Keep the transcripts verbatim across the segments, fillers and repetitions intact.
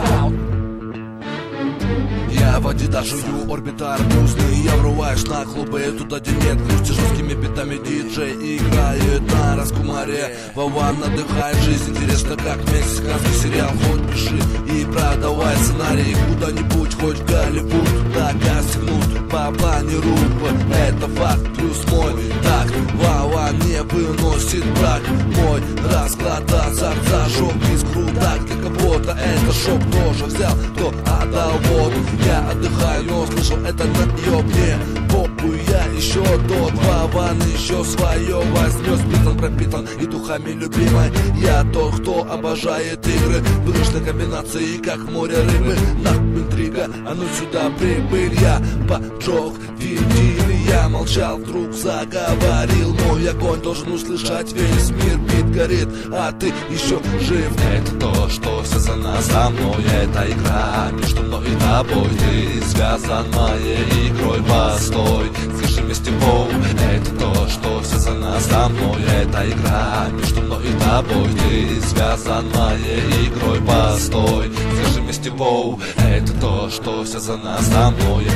Я в Адидас жую, орбитар грустный. Я врываюсь на клубы, туда где нет грусти. Жесткими битами диджей играет на раскумаре. Вован отдыхает, жизнь интересно, как мексиканский сериал. Хоть пиши и продавай сценарий куда-нибудь, хоть в Голливуд. Так остегнут по планирую, это факт плюс мой такт. Вован не выносит брак. Мой расклад азарт зажег искру. Так для кого-то это шок. Тоже взял, кто отдал воду. Я отдыхаю, но слышал это на ее мне. Попу я еще тот. Вован еще свое возьмет. Спитан, пропитан и духами любимой. Я тот, кто обожает игры. Выигрышной комбинации, как море рыбы. Нахуй интрига, а ну сюда прибыль. Я поджег видели. Я молчал, вдруг заговорил. Мой огонь должен услышать весь мир. Бит горит, а ты еще жив. Это то, что связано со мной. Это игра между мной и тобой. Ты связан моей игрой, постой. Скажи вместе воу. Это то, что связано со мной. Это игра между мной и тобой. Ты связан моей игрой, постой. Скажи вместе воу. Это то, что связано со мной.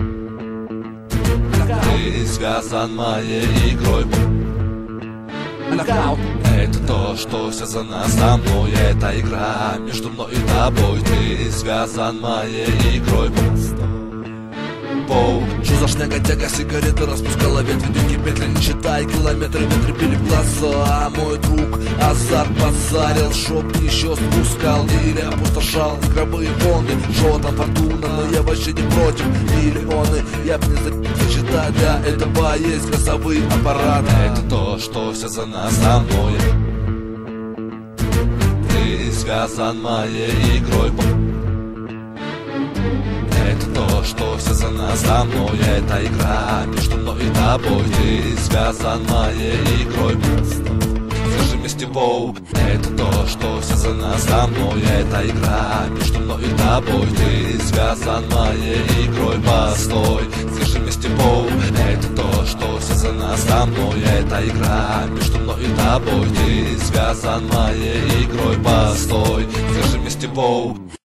Ты связан моей игрой. Это то, что связано со мной. Это игра между мной и тобой. Ты связан моей игрой. Воу. Что за шняга, тяга, сигареты распускала ветви, деньги, петли, не считай. Километры, метры били в глаза. А мой друг азарт базарил, шоп еще спускал или опустошал игровые фонды. Что там фортуна, но я вообще не против. Миллионы, я б не зачитать. Для этого есть газовые аппараты. Это то, что связано со мной. Ты связан моей игрой. Это то, что связано со мной. Это игра между мной и тобой. Ты связан моей игрой. Скажи вместе воу. Это то, что связано со мной. Это игра между мной и тобой. Ты связан моей игрой, постой. Скажи вместе воу. Это то, что связано со мной. Это игра между мной и тобой. Ты связан моей игрой, постой. Скажи вместе воу.